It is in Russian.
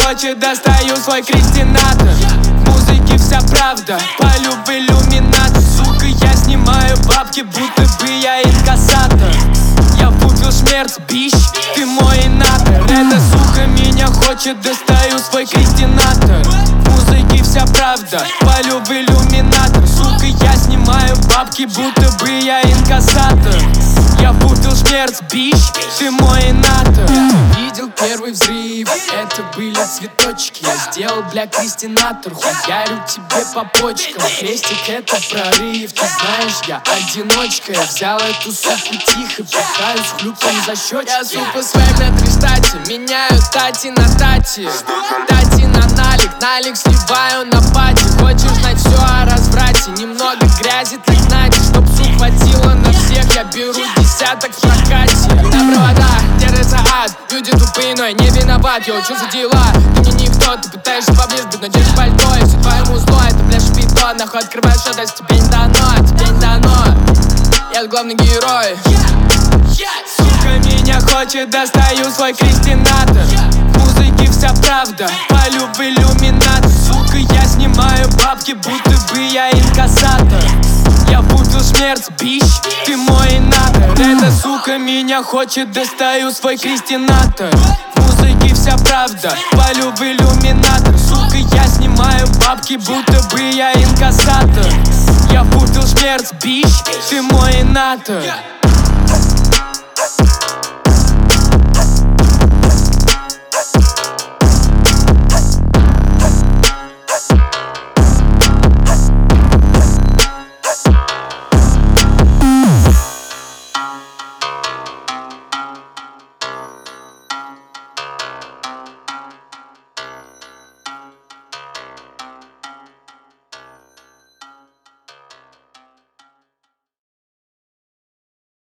хочет, достаю свой крестинатор. В музыке вся правда, полю в иллюминатор. Сука, я снимаю бабки, будто бы я инкассатор. Я выпил смерть, бич, ты мой инатор. Эта сука меня хочет, достаю свой крестинатор. В музыке вся правда, полю в иллюминатор. Сука, я снимаю бабки, будто бы я инкассатор. Я выпил смерть, бич, ты мой инатор. Видел первый взрыв, это были цветочки. Я сделал, бля, крестинатор, хуярю тебе по почкам. Крестик — это прорыв, ты знаешь, я одиночка. Я взял эту суку тихо, пихаю с хлюпом за щечки. Я сука свэк на 3 стати, меняю тати на тати. Тати на налик, налик сливаю на пати. Хочешь знать все о разврате, немного грязи, так знаете, чтоб сук хватило на всех. Я беру десяток в прокате. На проводах держится ад, люди тупые, но я не виноват. Я учу за дела, ты мне никто, ты пытаешься поближе быть, но держишь пальто. И все твоему зло, это бля шпито. Нахуй открываешь что, да тебе не дано, тебе не дано. Я главный герой. Сука меня хочет, достаю свой крестинатор. В музыке вся правда, полю в иллюминатор. Сука, я снимаю бабки, будто бы я инкассатор. Я выпил смерть, бич, ты мой инатор. Эта сука меня хочет, достаю свой крестинатор. В музыке вся правда, полю в иллюминатор. Сука, я снимаю бабки, будто бы я инкассатор. Я выпил смерть, бич, ты мой инатор.